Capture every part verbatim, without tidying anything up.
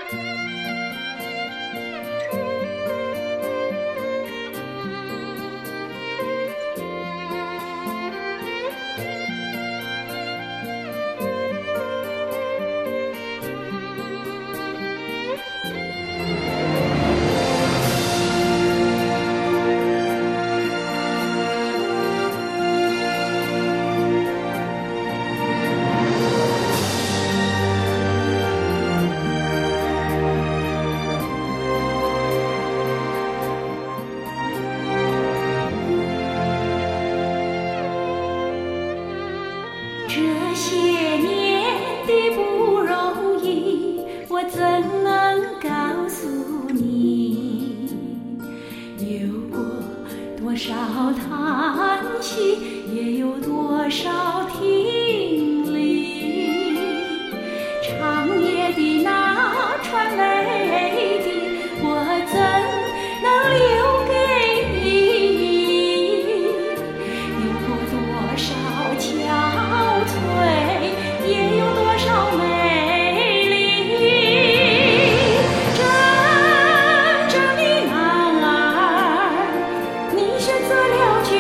这些年的不容易，我怎能告诉你？有过多少叹息，也有多少听力。长夜的那串泪滴，我怎能留给你？有过多少憔悴，也有多少美丽。真正的男儿，你选择了纪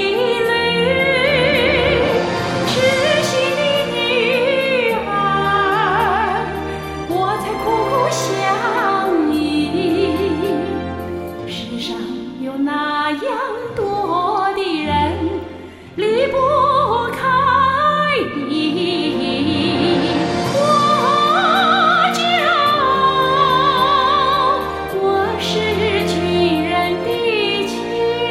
律；痴心的女儿，我才苦苦相依。世上有那样多的人，离不开你。我骄傲，我是军人的妻。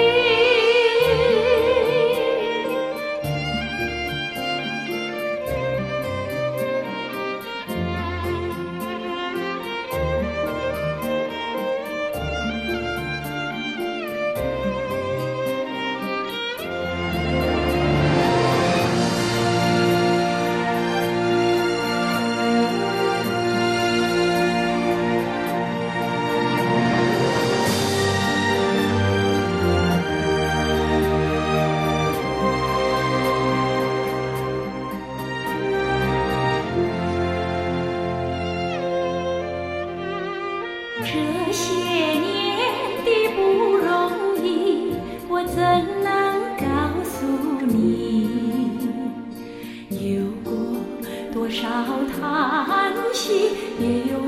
这些年的不容易，我怎能告诉你？有过多少叹息，也有